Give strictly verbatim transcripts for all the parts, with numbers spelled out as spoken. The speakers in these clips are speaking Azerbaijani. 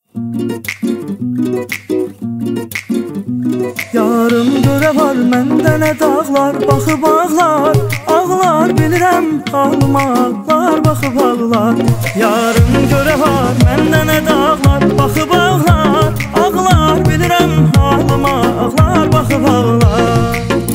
Yarım görə var məndə nə dağlar, baxıb ağlar, ağlar bilirəm halıma, ağlar baxıb ağlar. Yarım görə var məndə nə dağlar, baxıb ağlar, ağlar bilirəm halıma, ağlar baxıb ağlar.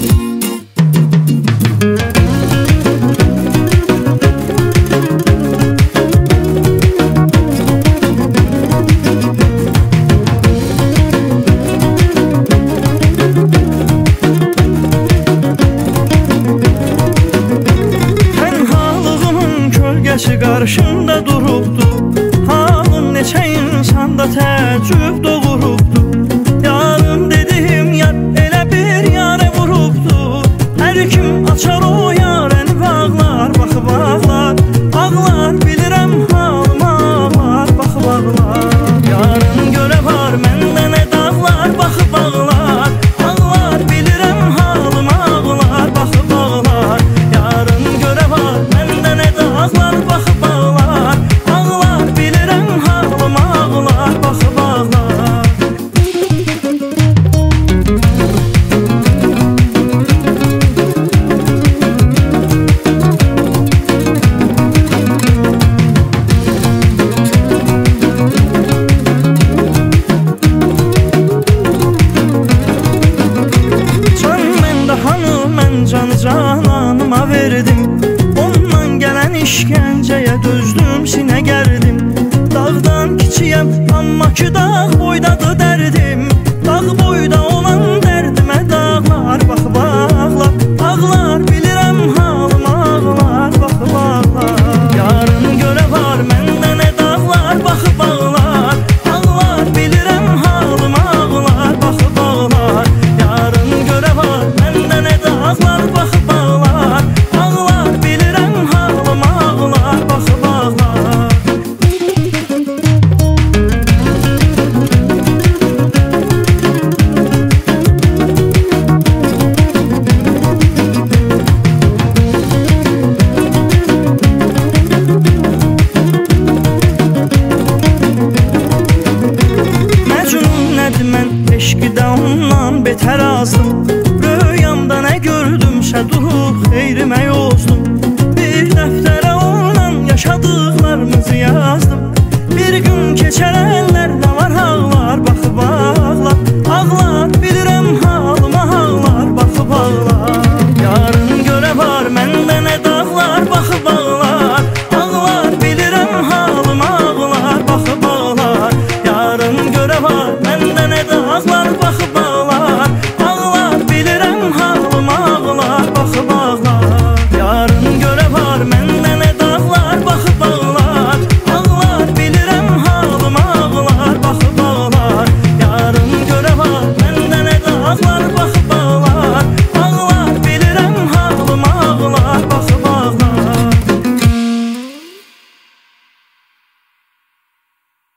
Qarşımda durubdu, halım neçə insanda təəccüb doğurubdu. Yarım dedim yar elə bir yarə vurubdu, hər kim açar o yarəni bağlar, baxıb ağlar, ağlar bilirəm halıma, ağlar baxıb ağlar. Yarım görə var məndə nə dağlar, baxıb ağlar, ağlar bilirəm halıma, ağlar baxıb ağlar. Yarım görə var məndə nə dağlar, baxıb cananıma verdim, ondan gələn işgəncəyə dözdüm, sinə gərdim. Dağdan kiçiyəm, amma ki dağ boydadır dərdim. Dağ boyda olan dərdimə dağlar, baxıb ağlar, ağlar bilirəm halıma, ağlar baxıb ağlar. Yarın görə var məndə nə dağlar, baxıb ağlar, ağlar bilirəm halıma, ağlar baxıb ağlar. Yarın görə var məndə nə dağlar, baxıb ağlar, ağlar bilirəm halıma, ağlar baxıb ağlar. Məcnun nədir mən eşqidə ondan betər azdım. Röyamda nə gördümsə durub xeyrimə yozdum. Bir dəftərə ondan yaşadıqlarımızı yazdım. Bir gün keçərə